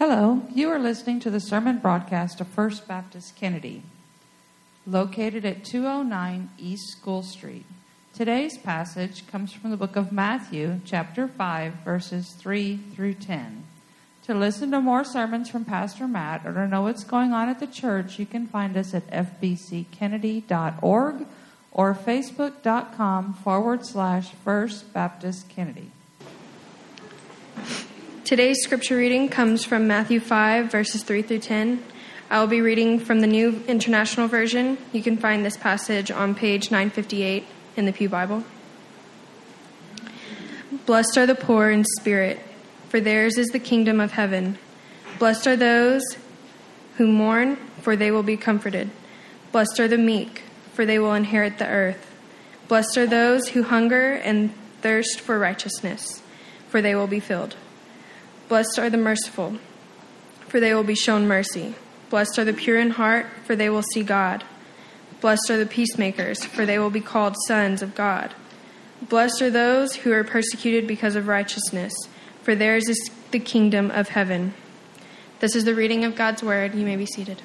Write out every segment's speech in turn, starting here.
Hello, you are listening to the sermon broadcast of First Baptist Kennedy, located at 209 East School Street. Today's passage comes from the book of Matthew, chapter 5, verses 3 through 10. To listen to more sermons from Pastor Matt or to know what's going on at the church, you can find us at fbckennedy.org or facebook.com/First Baptist Kennedy. Today's scripture reading comes from Matthew 5, verses 3 through 10. I will be reading from the New International Version. You can find this passage on page 958 in the Pew Bible. Blessed are the poor in spirit, for theirs is the kingdom of heaven. Blessed are those who mourn, for they will be comforted. Blessed are the meek, for they will inherit the earth. Blessed are those who hunger and thirst for righteousness, for they will be filled. Blessed are the merciful, for they will be shown mercy. Blessed are the pure in heart, for they will see God. Blessed are the peacemakers, for they will be called sons of God. Blessed are those who are persecuted because of righteousness, for theirs is the kingdom of heaven. This is the reading of God's word. You may be seated.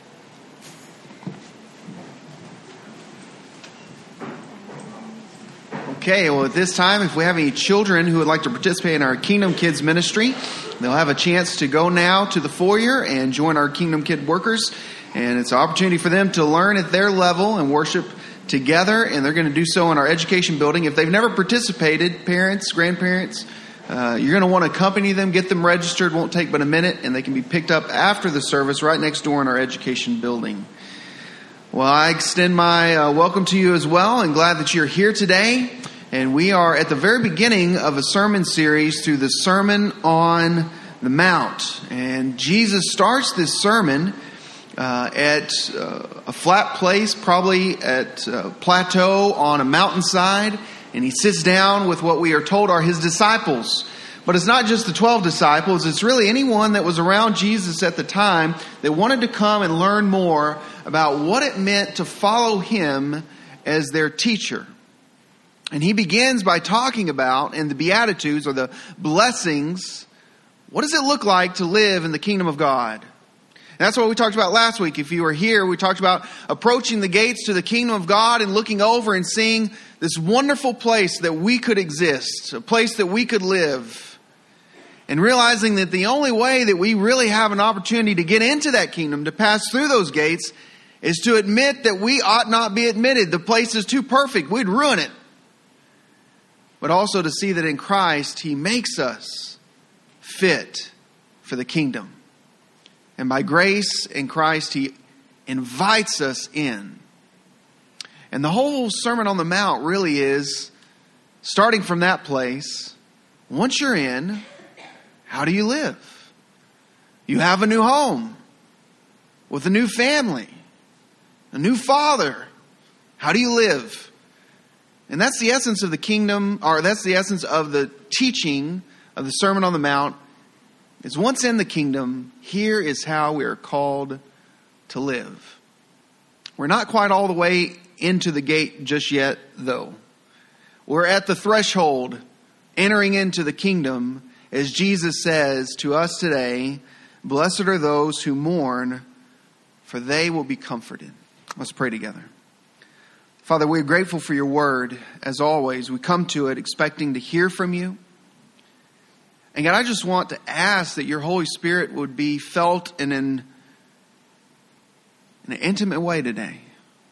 Okay, well, at this time, if we have any children who would like to participate in our Kingdom Kids ministry, they'll have a chance to go now to the foyer and join our Kingdom Kid workers. And it's an opportunity for them to learn at their level and worship together. And they're going to do so in our education building. If they've never participated, parents, grandparents, you're going to want to accompany them, get them registered. Won't take but a minute, and they can be picked up after the service right next door in our education building. Well, I extend my welcome to you as well, and glad that you're here today. And we are at the very beginning of a sermon series through the Sermon on the Mount. And Jesus starts this sermon at a flat place, probably at a plateau on a mountainside. And he sits down with what we are told are his disciples. But it's not just the 12 disciples. It's really anyone that was around Jesus at the time that wanted to come and learn more about what it meant to follow him as their teacher. And he begins by talking about, in the Beatitudes, or the blessings, what does it look like to live in the kingdom of God? And that's what we talked about last week. If you were here, we talked about approaching the gates to the kingdom of God and looking over and seeing this wonderful place that we could exist, a place that we could live. And realizing that the only way that we really have an opportunity to get into that kingdom, to pass through those gates, is to admit that we ought not be admitted. The place is too perfect. We'd ruin it. But also to see that in Christ, he makes us fit for the kingdom. And by grace in Christ, he invites us in. And the whole Sermon on the Mount really is, starting from that place, once you're in, how do you live? You have a new home with a new family, a new father. How do you live? And that's the essence of the kingdom, or that's the essence of the teaching of the Sermon on the Mount, is once in the kingdom, here is how we are called to live. We're not quite all the way into the gate just yet, though. We're at the threshold, entering into the kingdom, as Jesus says to us today, blessed are those who mourn, for they will be comforted. Let's pray together. Father, we're grateful for your word. As always, we come to it expecting to hear from you. And God, I just want to ask that your Holy Spirit would be felt in an intimate way today.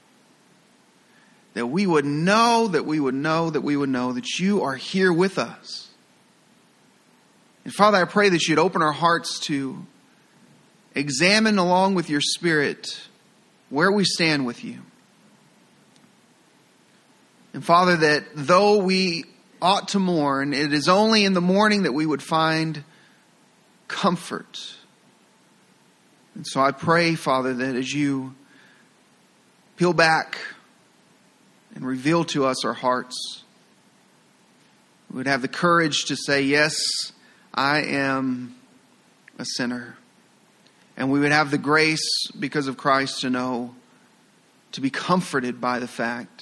That we would know that you are here with us. And Father, I pray that you'd open our hearts to examine along with your Spirit where we stand with you. And Father, that though we ought to mourn, it is only in the morning that we would find comfort. And so I pray, Father, that as you peel back and reveal to us our hearts, we would have the courage to say, yes, I am a sinner. And we would have the grace, because of Christ, to know, to be comforted by the fact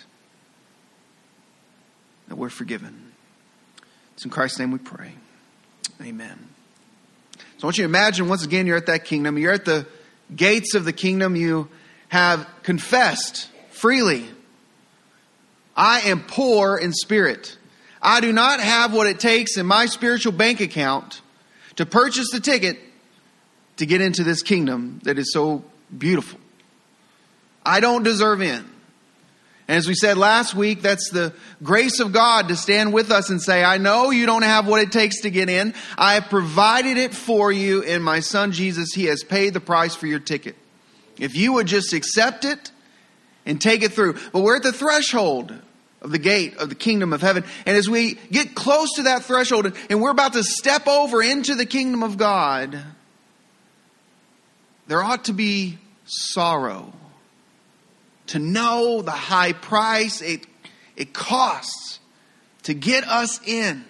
that we're forgiven. It's in Christ's name we pray. Amen. So I want you to imagine, once again, you're at that kingdom. You're at the gates of the kingdom. You have confessed freely, I am poor in spirit. I do not have what it takes in my spiritual bank account to purchase the ticket to get into this kingdom that is so beautiful. I don't deserve in. And as we said last week, that's the grace of God to stand with us and say, I know you don't have what it takes to get in. I have provided it for you in my Son Jesus. He has paid the price for your ticket. If you would just accept it and take it through. But we're at the threshold of the gate of the kingdom of heaven. And as we get close to that threshold and we're about to step over into the kingdom of God, there ought to be sorrow. To know the high price it costs to get us in.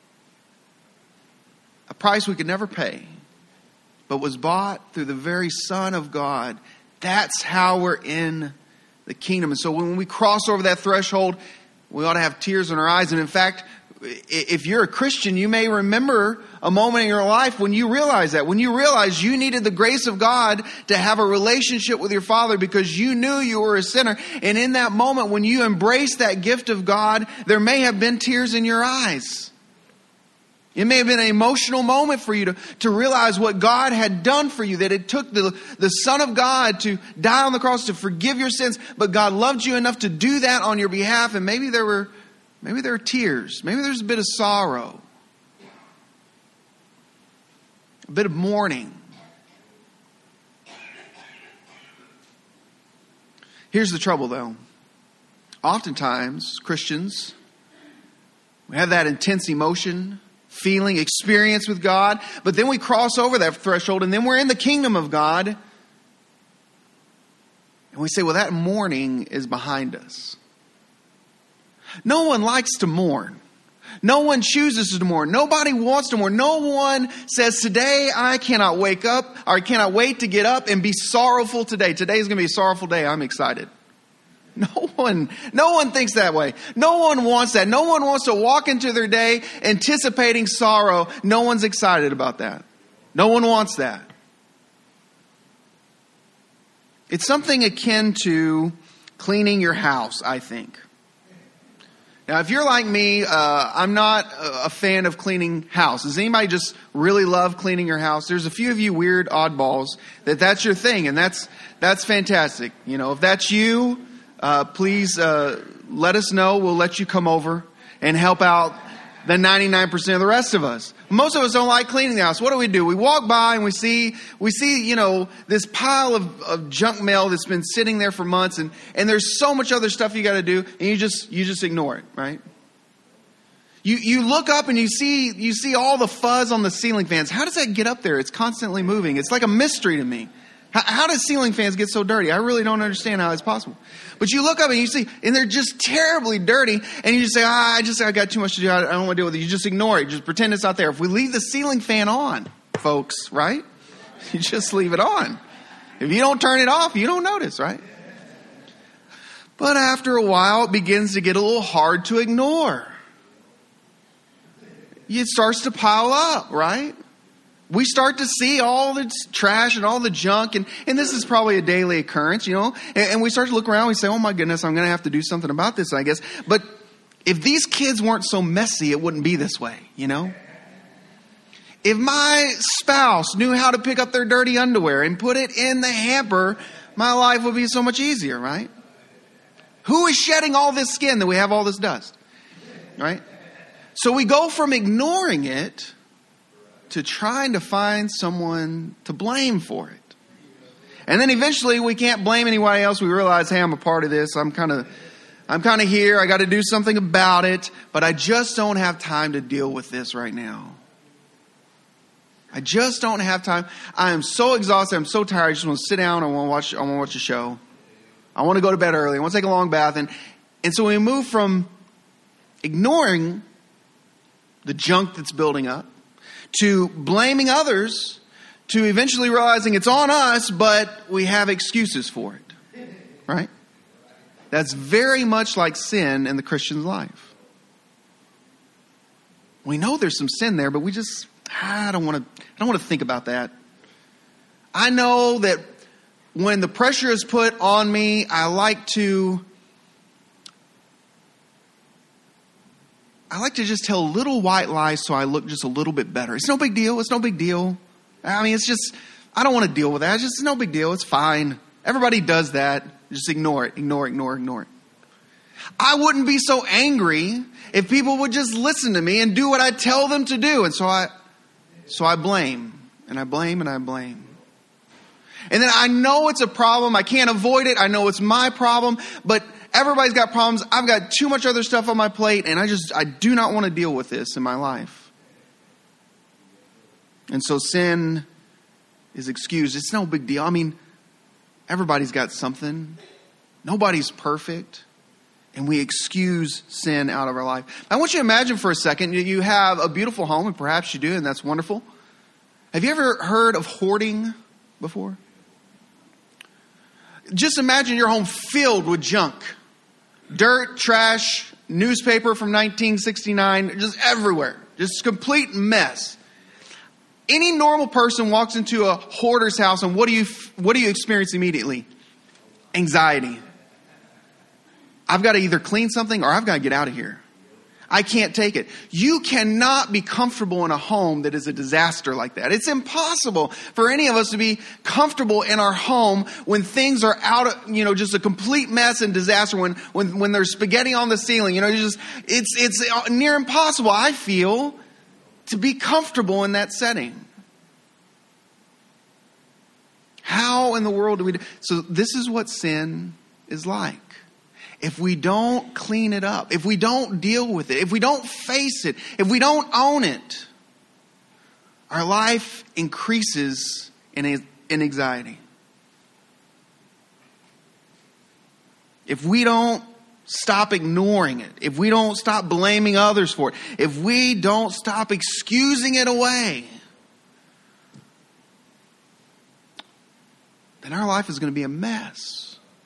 A price we could never pay, but was bought through the very Son of God. That's how we're in the kingdom. And so when we cross over that threshold, we ought to have tears in our eyes. And in fact, if you're a Christian, you may remember a moment in your life when you realized that. When you realized you needed the grace of God to have a relationship with your Father because you knew you were a sinner. And in that moment, when you embraced that gift of God, there may have been tears in your eyes. It may have been an emotional moment for you to realize what God had done for you. That it took the Son of God to die on the cross to forgive your sins. But God loved you enough to do that on your behalf. And maybe there were tears. Maybe there's a bit of sorrow. A bit of mourning. Here's the trouble, though. Oftentimes, Christians, we have that intense emotion, feeling, experience with God, but then we cross over that threshold and then we're in the kingdom of God. And we say, well, that mourning is behind us. No one likes to mourn. No one chooses to mourn. Nobody wants to mourn. No one says, today I cannot wake up, or I cannot wait to get up and be sorrowful today. Today is going to be a sorrowful day. I'm excited. No one thinks that way. No one wants that. No one wants to walk into their day anticipating sorrow. No one's excited about that. No one wants that. It's something akin to cleaning your house, I think. Now, if you're like me, I'm not a fan of cleaning house. Does anybody just really love cleaning your house? There's a few of you weird oddballs that's your thing, and that's fantastic. You know, if that's you, please let us know. We'll let you come over and help out the 99% of the rest of us. Most of us don't like cleaning the house. What do? We walk by and we see, you know, this pile of junk mail that's been sitting there for months, and there's so much other stuff you got to do, and you just ignore it, right? You look up and you see all the fuzz on the ceiling fans. How does that get up there? It's constantly moving. It's like a mystery to me. How does ceiling fans get so dirty? I really don't understand how it's possible. But you look up and you see, and they're just terribly dirty, and you just say, I got too much to do. I don't want to deal with it. You just ignore it. Just pretend it's not there. If we leave the ceiling fan on, folks, right? You just leave it on. If you don't turn it off, you don't notice, right? But after a while, it begins to get a little hard to ignore. It starts to pile up, right? We start to see all the trash and all the junk, and this is probably a daily occurrence, you know, and we start to look around and we say, oh my goodness, I'm going to have to do something about this, I guess. But if these kids weren't so messy, it wouldn't be this way, you know. If my spouse knew how to pick up their dirty underwear and put it in the hamper, my life would be so much easier, right? Who is shedding all this skin that we have all this dust, right? So we go from ignoring it to trying to find someone to blame for it. And then eventually we can't blame anybody else. We realize, hey, I'm a part of this. I'm kind of here. I got to do something about it, but I just don't have time to deal with this right now. I just don't have time. I am so exhausted. I'm so tired. I just want to sit down. I want to watch a show. I want to go to bed early. I want to take a long bath. And so we move from ignoring the junk that's building up to blaming others, to eventually realizing it's on us, but we have excuses for it. Right? That's very much like sin in the Christian's life. We know there's some sin there, but we just I don't want to think about that. I know that when the pressure is put on me, I like to just tell little white lies so I look just a little bit better. It's no big deal. It's no big deal. I mean, I don't want to deal with that. It's no big deal. It's fine. Everybody does that. Just ignore it. Ignore it. I wouldn't be so angry if people would just listen to me and do what I tell them to do. And so I blame, and I blame, and I blame. And then I know it's a problem. I can't avoid it. I know it's my problem, but everybody's got problems. I've got too much other stuff on my plate, and I do not want to deal with this in my life. And so sin is excused. It's no big deal. I mean, everybody's got something. Nobody's perfect. And we excuse sin out of our life. I want you to imagine for a second, you have a beautiful home, and perhaps you do, and that's wonderful. Have you ever heard of hoarding before? Just imagine your home filled with junk. Dirt, trash, newspaper from 1969, just everywhere. Just complete mess. Any normal person walks into a hoarder's house, and what do you experience immediately? Anxiety. I've got to either clean something or I've got to get out of here. I can't take it. You cannot be comfortable in a home that is a disaster like that. It's impossible for any of us to be comfortable in our home when things are just a complete mess and disaster. When there's spaghetti on the ceiling, it's near impossible, I feel, to be comfortable in that setting. How in the world do we do? So this is what sin is like. If we don't clean it up, if we don't deal with it, if we don't face it, if we don't own it, our life increases in anxiety. If we don't stop ignoring it, if we don't stop blaming others for it, if we don't stop excusing it away, then our life is going to be a mess.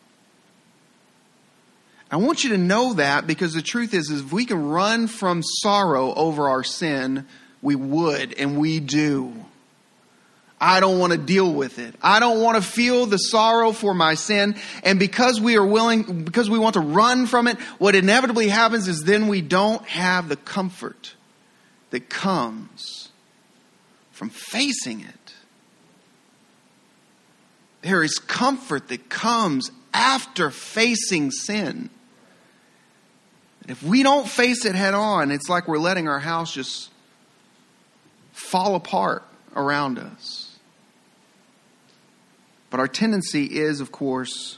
I want you to know that, because the truth is if we can run from sorrow over our sin, we would, and we do. I don't want to deal with it. I don't want to feel the sorrow for my sin. And because we want to run from it, what inevitably happens is then we don't have the comfort that comes from facing it. There is comfort that comes after facing sin. And if we don't face it head on, it's like we're letting our house just fall apart around us. But our tendency is, of course,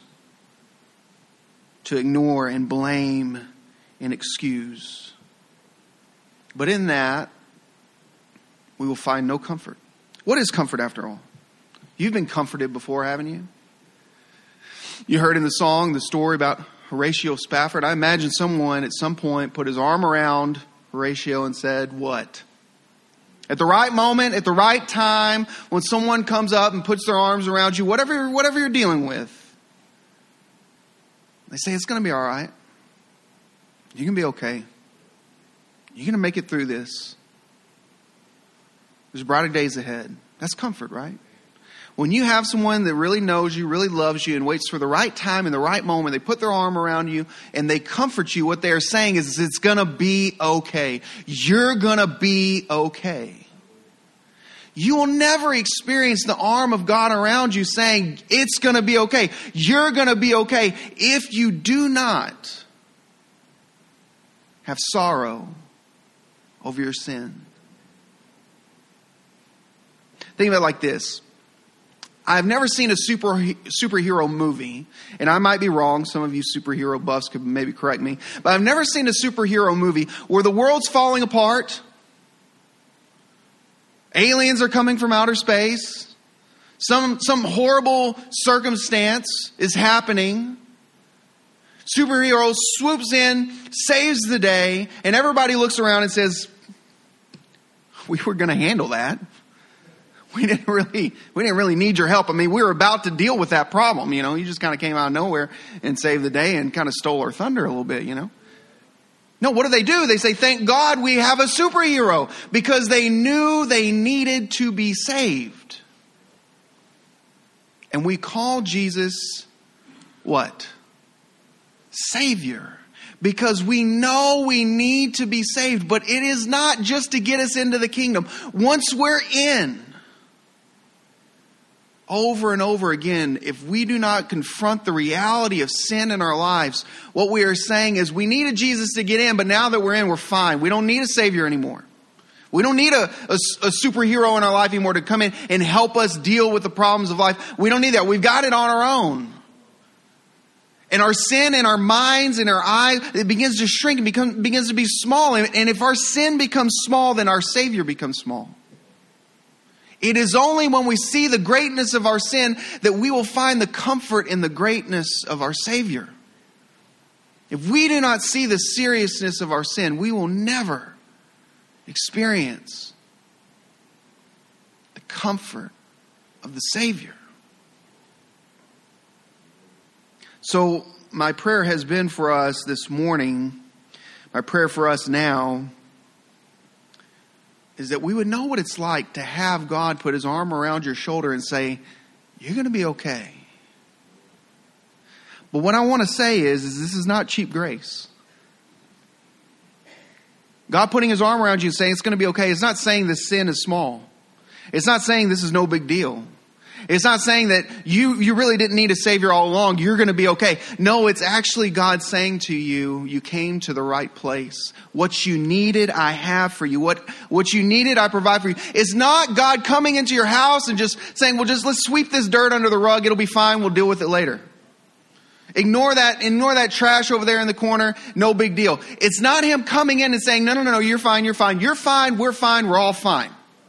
to ignore and blame and excuse. But in that, we will find no comfort. What is comfort after all? You've been comforted before, haven't you? You heard in the song the story about Horatio Spafford. I imagine someone at some point put his arm around Horatio and said, what? At the right moment, at the right time, when someone comes up and puts their arms around you, whatever you're dealing with, they say, it's going to be all right. You're going to be okay. You're going to make it through this. There's brighter days ahead. That's comfort, right? When you have someone that really knows you, really loves you, and waits for the right time and the right moment, they put their arm around you and they comfort you, what they are saying is it's going to be okay. You're going to be okay. You will never experience the arm of God around you saying it's going to be okay. You're going to be okay if you do not have sorrow over your sin. Think of it like this. I've never seen a superhero movie, and I might be wrong. Some of you superhero buffs could maybe correct me. But I've never seen a superhero movie where the world's falling apart. Aliens are coming from outer space. Some horrible circumstance is happening. Superhero swoops in, saves the day, and everybody looks around and says, we were going to handle that. We didn't really need your help. I mean, we were about to deal with that problem, You just kind of came out of nowhere and saved the day and kind of stole our thunder a little bit, Now, No, what do? They say, thank God we have a superhero, because they knew they needed to be saved. And we call Jesus what? Savior. Because we know we need to be saved, but it is not just to get us into the kingdom. Once we're in, over and over again, if we do not confront the reality of sin in our lives, what we are saying is we needed Jesus to get in, but now that we're in, we're fine. We don't need a Savior anymore. We don't need a superhero in our life anymore to come in and help us deal with the problems of life. We don't need that. We've got it on our own. And our sin in our minds, in our eyes, it begins to shrink and begins to be small. And if our sin becomes small, then our Savior becomes small. It is only when we see the greatness of our sin that we will find the comfort in the greatness of our Savior. If we do not see the seriousness of our sin, we will never experience the comfort of the Savior. So my prayer has been for us this morning, my prayer for us now, is that we would know what it's like to have God put his arm around your shoulder and say, you're going to be okay. But what I want to say is this is not cheap grace. God putting his arm around you and saying it's going to be okay. It's not saying this sin is small. It's not saying this is no big deal. It's not saying that you really didn't need a Savior all along. You're going to be okay. No, it's actually God saying to you, you came to the right place. What you needed, I have for you. What you needed, I provide for you. It's not God coming into your house and just saying, well, just let's sweep this dirt under the rug. It'll be fine. We'll deal with it later. Ignore that trash over there in the corner. No big deal. It's not him coming in and saying, no, you're fine, we're fine, we're all fine.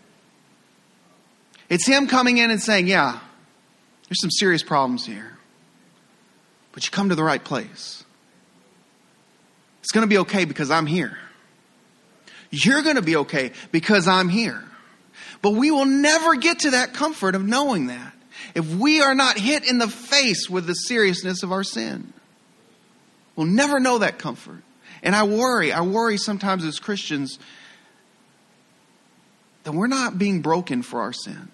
It's him coming in and saying, yeah, there's some serious problems here, but you come to the right place. It's going to be okay because I'm here. You're going to be okay because I'm here. But we will never get to that comfort of knowing that if we are not hit in the face with the seriousness of our sin. We'll never know that comfort. And I worry sometimes as Christians that we're not being broken for our sin.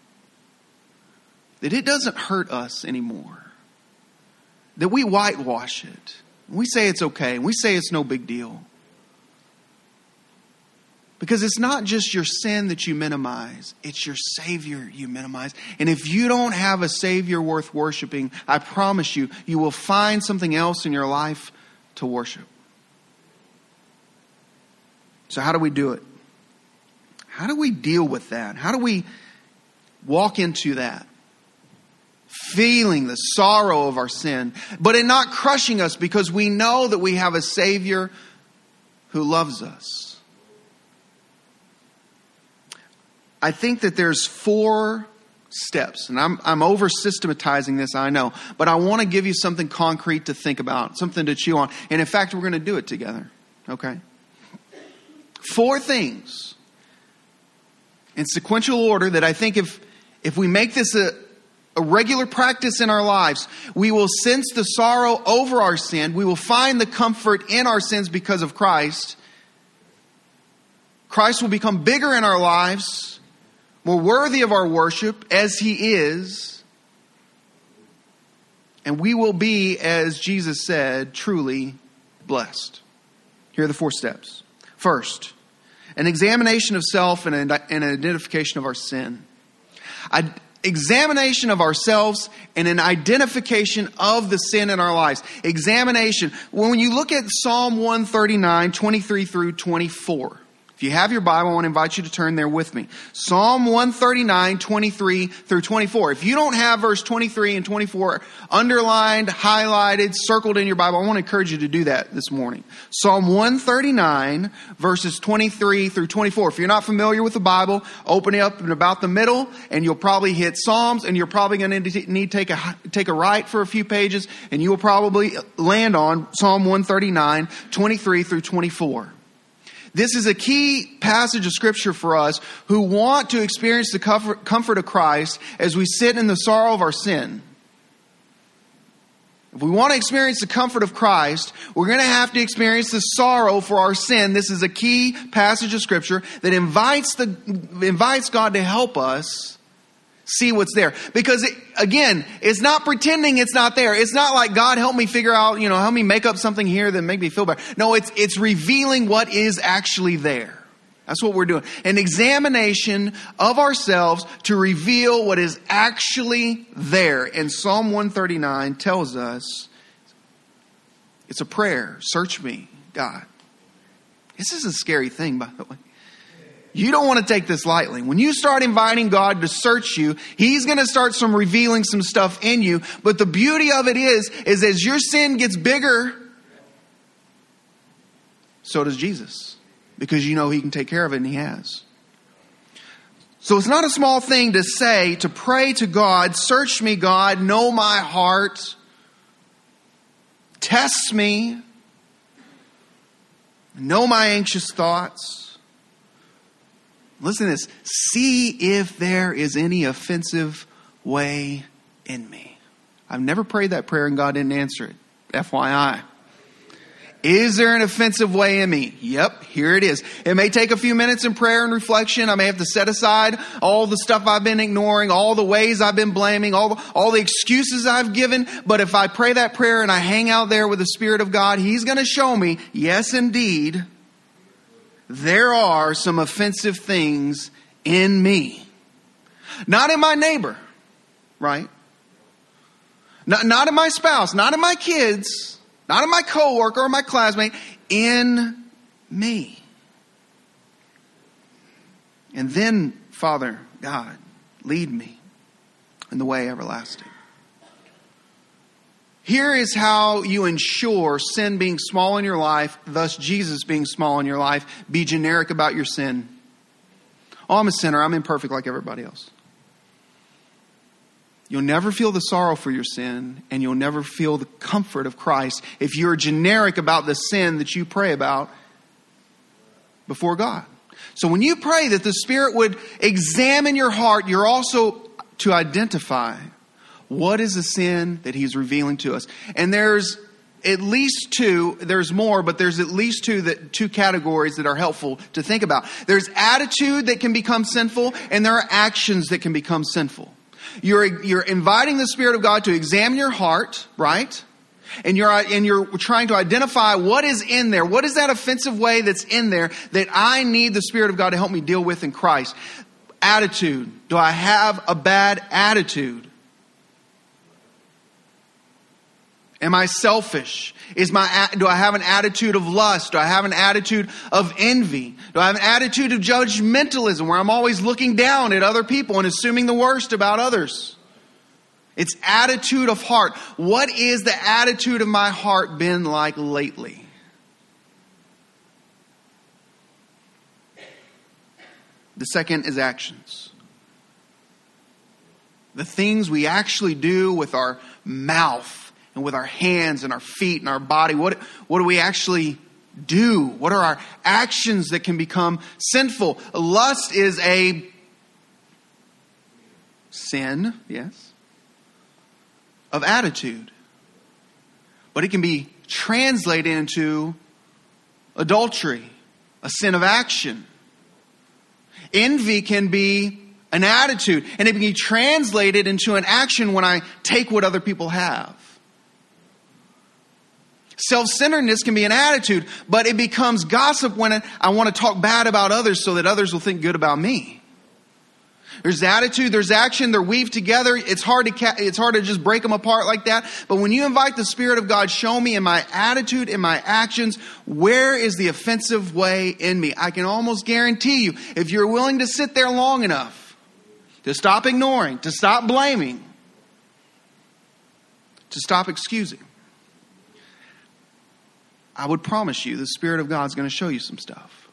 That it doesn't hurt us anymore. That we whitewash it. We say it's okay. We say it's no big deal. Because it's not just your sin that you minimize. It's your Savior you minimize. And if you don't have a Savior worth worshiping, I promise you, you will find something else in your life to worship. So how do we do it? How do we deal with that? How do we walk into that? Feeling the sorrow of our sin, but it not crushing us because we know that we have a Savior who loves us. I think that there's 4 steps, and I'm over systematizing this, I know, but I want to give you something concrete to think about, something to chew on. And in fact, we're going to do it together. Okay? 4 things in sequential order that I think if we make this a regular practice in our lives, we will sense the sorrow over our sin. We will find the comfort in our sins because of Christ. Christ will become bigger in our lives, more worthy of our worship as he is. And we will be, as Jesus said, truly blessed. Here are the 4 steps. First, an examination of self and an identification of our sin. Examination of ourselves and an identification of the sin in our lives. Examination. When you look at Psalm 139, 23 through 24. If you have your Bible, I want to invite you to turn there with me. Psalm 139, 23 through 24. If you don't have verse 23 and 24 underlined, highlighted, circled in your Bible, I want to encourage you to do that this morning. Psalm 139, verses 23 through 24. If you're not familiar with the Bible, open it up in about the middle, and you'll probably hit Psalms, and you're probably going to need to take a right for a few pages, and you will probably land on Psalm 139, 23 through 24. This is a key passage of Scripture for us who want to experience the comfort of Christ as we sit in the sorrow of our sin. If we want to experience the comfort of Christ, we're going to have to experience the sorrow for our sin. This is a key passage of Scripture that invites God to help us see what's there. Because, again, it's not pretending it's not there. It's not like, God, help me figure out, help me make up something here that make me feel better. No, it's revealing what is actually there. That's what we're doing. An examination of ourselves to reveal what is actually there. And Psalm 139 tells us, it's a prayer. Search me, God. This is a scary thing, by the way. You don't want to take this lightly. When you start inviting God to search you, He's going to start revealing some stuff in you. But the beauty of it is as your sin gets bigger, so does Jesus. Because you know He can take care of it, and He has. So it's not a small thing to pray to God, search me, God, know my heart, test me, know my anxious thoughts. Listen to this. See if there is any offensive way in me. I've never prayed that prayer and God didn't answer it. FYI. Is there an offensive way in me? Yep, here it is. It may take a few minutes in prayer and reflection. I may have to set aside all the stuff I've been ignoring, all the ways I've been blaming, all the excuses I've given. But if I pray that prayer and I hang out there with the Spirit of God, He's going to show me, yes, indeed, there are some offensive things in me. Not in my neighbor, right? Not in my spouse, not in my kids. Not in my coworker or my classmate, in me. And then, Father, God, lead me in the way everlasting. Here is how you ensure sin being small in your life, thus Jesus being small in your life. Be generic about your sin. Oh, I'm a sinner. I'm imperfect like everybody else. You'll never feel the sorrow for your sin, and you'll never feel the comfort of Christ if you're generic about the sin that you pray about before God. So when you pray that the Spirit would examine your heart, you're also to identify what is the sin that He's revealing to us. And there's at least two, there's more, but there's at least two categories that are helpful to think about. There's attitude that can become sinful, and there are actions that can become sinful. You're inviting the Spirit of God to examine your heart, right? And you're trying to identify what is in there. What is that offensive way that's in there that I need the Spirit of God to help me deal with in Christ? Attitude. Do I have a bad attitude? Am I selfish? Do I have an attitude of lust? Do I have an attitude of envy? Do I have an attitude of judgmentalism where I'm always looking down at other people and assuming the worst about others? It's attitude of heart. What is the attitude of my heart been like lately? The second is actions. The things we actually do with our mouth and with our hands and our feet and our body. What do we actually do? What are our actions that can become sinful? Lust is a sin, yes, of attitude. But it can be translated into adultery, a sin of action. Envy can be an attitude, and it can be translated into an action when I take what other people have. Self-centeredness can be an attitude, but it becomes gossip when I want to talk bad about others so that others will think good about me. There's attitude, there's action, they're weaved together. It's hard to just break them apart like that. But when you invite the Spirit of God, show me in my attitude, in my actions, where is the offensive way in me? I can almost guarantee you, if you're willing to sit there long enough, to stop ignoring, to stop blaming, to stop excusing, I would promise you the Spirit of God is going to show you some stuff.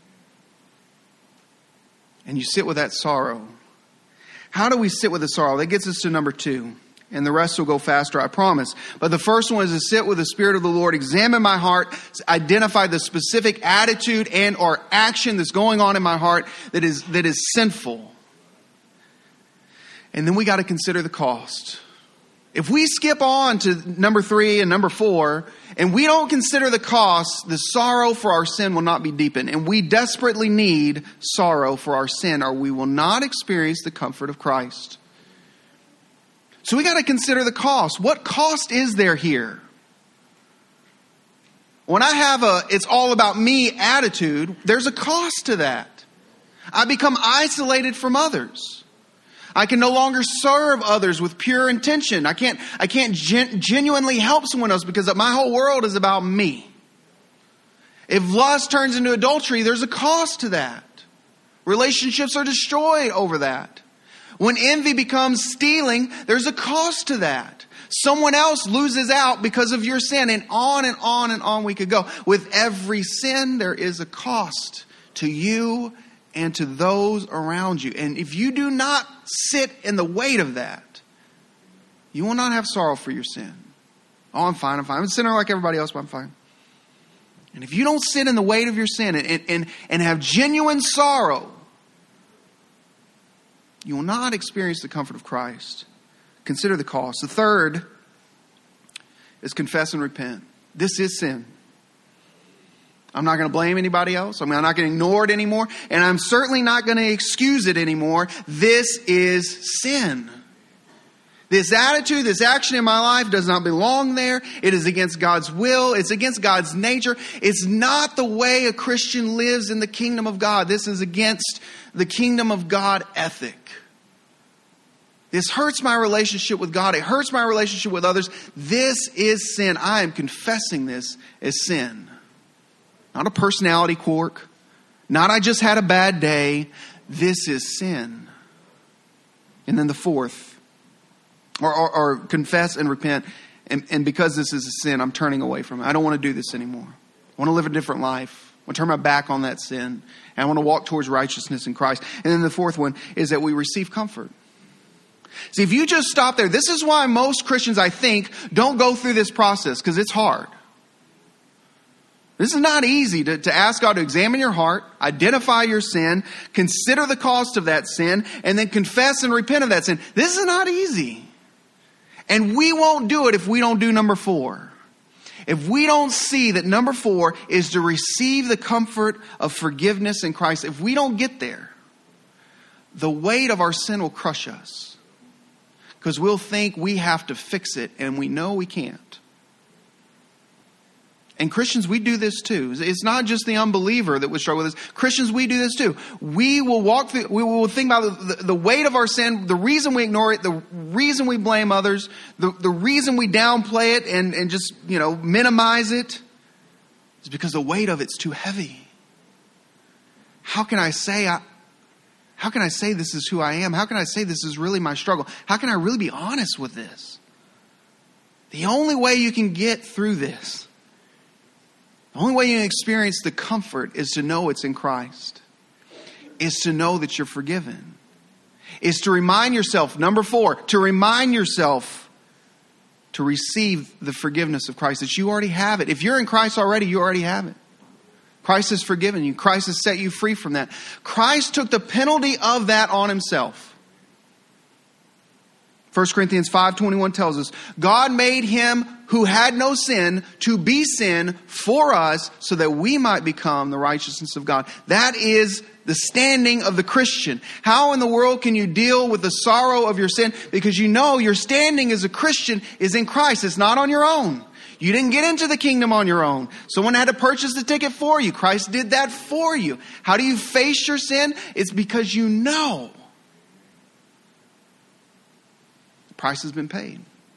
And you sit with that sorrow. How do we sit with the sorrow? That gets us to number 2. And the rest will go faster, I promise. But the first one is to sit with the Spirit of the Lord, examine my heart, identify the specific attitude and or action that's going on in my heart that is sinful. And then we got to consider the cost. If we skip on to number 3 and number 4, and we don't consider the cost, the sorrow for our sin will not be deepened. And we desperately need sorrow for our sin, or we will not experience the comfort of Christ. So we got to consider the cost. What cost is there here? When I have a it's all about me attitude, there's a cost to that. I become isolated from others. I can no longer serve others with pure intention. I can't genuinely help someone else because my whole world is about me. If lust turns into adultery, there's a cost to that. Relationships are destroyed over that. When envy becomes stealing, there's a cost to that. Someone else loses out because of your sin, and on and on and on we could go. With every sin, there is a cost to you and to those around you. And if you do not sit in the weight of that, you will not have sorrow for your sin. Oh, I'm fine. I'm a sinner like everybody else, but I'm fine. And if you don't sit in the weight of your sin and have genuine sorrow, you will not experience the comfort of Christ. Consider the cost. The third is confess and repent. This is sin. I'm not going to blame anybody else. I'm not going to ignore it anymore. And I'm certainly not going to excuse it anymore. This is sin. This attitude, this action in my life does not belong there. It is against God's will. It's against God's nature. It's not the way a Christian lives in the kingdom of God. This is against the kingdom of God ethic. This hurts my relationship with God. It hurts my relationship with others. This is sin. I am confessing this as sin. Not a personality quirk. Not I just had a bad day. This is sin. And then the fourth, or confess and repent. And because this is a sin, I'm turning away from it. I don't want to do this anymore. I want to live a different life. I want to turn my back on that sin. And I want to walk towards righteousness in Christ. And then the fourth one is that we receive comfort. See, if you just stop there, this is why most Christians, I think, don't go through this process, because it's hard. This is not easy to ask God to examine your heart, identify your sin, consider the cost of that sin, and then confess and repent of that sin. This is not easy. And we won't do it if we don't do number 4. If we don't see that number 4 is to receive the comfort of forgiveness in Christ, if we don't get there, the weight of our sin will crush us. Because we'll think we have to fix it, and we know we can't. And Christians, we do this too. It's not just the unbeliever that would struggle with this. Christians, we do this too. We will walk through, we will think about the weight of our sin, the reason we ignore it, the reason we blame others, the reason we downplay it and just, minimize it is because the weight of it's too heavy. How can I say this is who I am? How can I say this is really my struggle? How can I really be honest with this? The only way you can get through this, the only way you can experience the comfort is to know it's in Christ. Is to know that you're forgiven. Is to remind yourself, number 4, to remind yourself to receive the forgiveness of Christ, that you already have it. If you're in Christ already, you already have it. Christ has forgiven you. Christ has set you free from that. Christ took the penalty of that on himself. 1 Corinthians 5:21 tells us, God made him who had no sin to be sin for us so that we might become the righteousness of God. That is the standing of the Christian. How in the world can you deal with the sorrow of your sin? Because you know your standing as a Christian is in Christ. It's not on your own. You didn't get into the kingdom on your own. Someone had to purchase the ticket for you. Christ did that for you. How do you face your sin? It's because you know the price has been paid.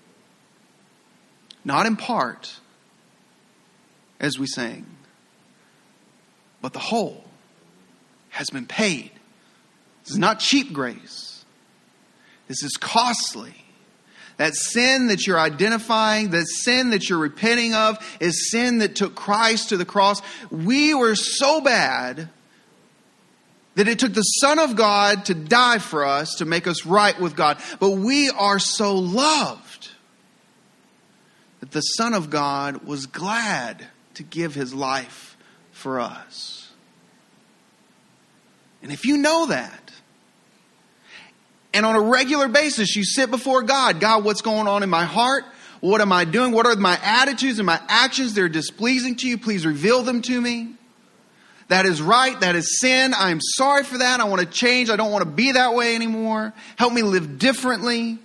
Not in part, as we sang, but the whole has been paid. This is not cheap grace. This is costly. That sin that you're identifying, that sin that you're repenting of, is sin that took Christ to the cross. We were so bad that it took the Son of God to die for us to make us right with God. But we are so loved that the Son of God was glad to give his life for us. And if you know that, And on a regular basis, you sit before God. God, what's going on in my heart? What am I doing? What are my attitudes and my actions that are displeasing to you? Please reveal them to me. That is right. That is sin. I am sorry for that. I want to change. I don't want to be that way anymore. Help me live differently.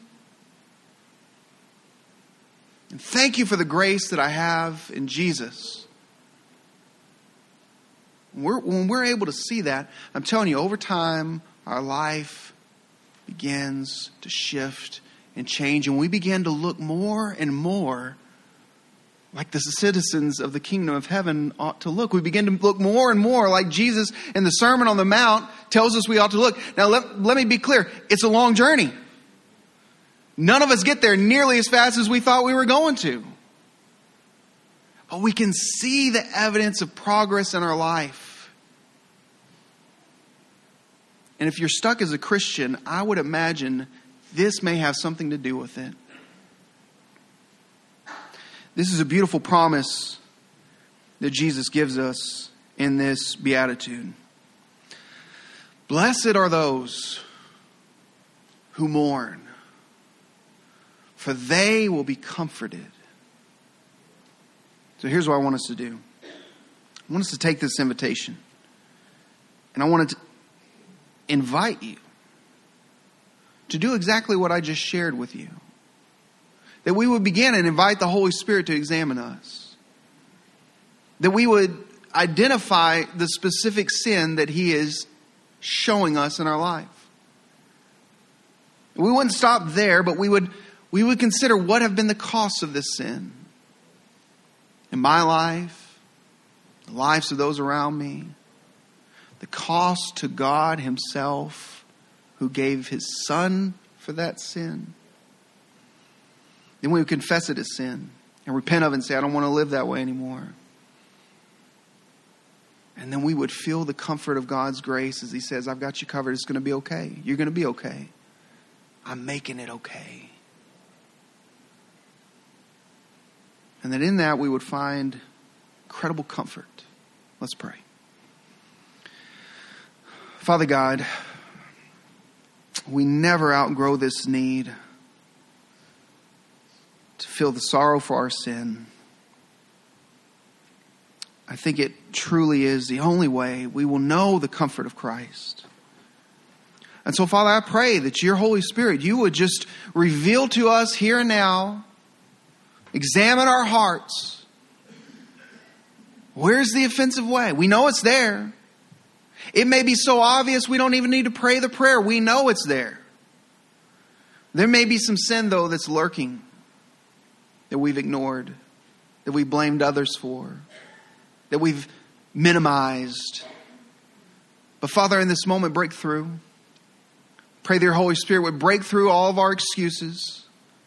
And thank you for the grace that I have in Jesus. When we're able to see that, I'm telling you, over time, our life begins to shift and change. And we begin to look more and more like the citizens of the kingdom of heaven ought to look. We begin to look more and more like Jesus in the Sermon on the Mount tells us we ought to look. Now, let me be clear. It's a long journey. None of us get there nearly as fast as we thought we were going to. But we can see the evidence of progress in our life. And if you're stuck as a Christian, I would imagine this may have something to do with it. This is a beautiful promise that Jesus gives us in this beatitude. Blessed are those who mourn, for they will be comforted. So here's what I want us to do. I want us to take this invitation, and I want to invite you to do exactly what I just shared with you. That we would begin and invite the Holy Spirit to examine us. That we would identify the specific sin that He is showing us in our life. We wouldn't stop there, but we would consider what have been the costs of this sin. In my life, the lives of those around me, the cost to God Himself, who gave His Son for that sin. Then we would confess it as sin and repent of it and say, I don't want to live that way anymore. And then we would feel the comfort of God's grace as He says, I've got you covered. It's going to be okay. You're going to be okay. I'm making it okay. And that in that we would find incredible comfort. Let's pray. Father God, we never outgrow this need to feel the sorrow for our sin. I think it truly is the only way we will know the comfort of Christ. And so, Father, I pray that your Holy Spirit, you would just reveal to us here and now, examine our hearts. Where's the offensive way? We know it's there. It may be so obvious we don't even need to pray the prayer. We know it's there. There may be some sin, though, that's lurking, that we've ignored, that we blamed others for, that we've minimized. But Father, in this moment, break through. Pray that your Holy Spirit would break through all of our excuses.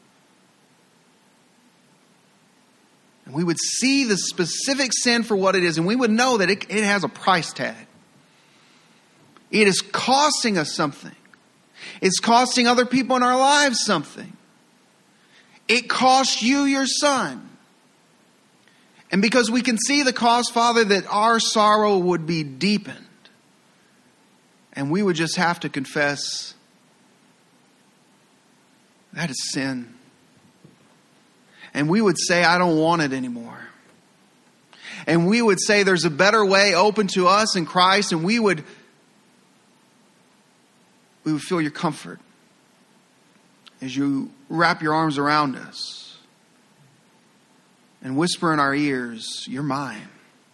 And we would see the specific sin for what it is, and we would know that it has a price tag. It is costing us something. It's costing other people in our lives something. It cost you your son. And because we can see the cost, Father, that our sorrow would be deepened. And we would just have to confess, that is sin. And we would say, I don't want it anymore. And we would say there's a better way open to us in Christ, and we would feel your comfort as you wrap your arms around us and whisper in our ears, you're mine.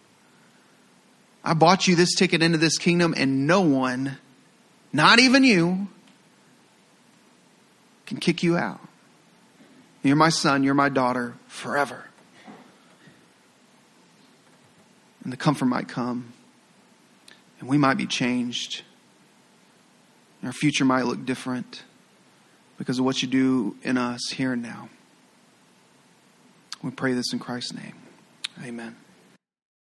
I bought you this ticket into this kingdom, and no one, not even you, can kick you out. You're my son, you're my daughter forever. And the comfort might come, and we might be changed. Our future might look different because of what you do in us here and now. We pray this in Christ's name. Amen.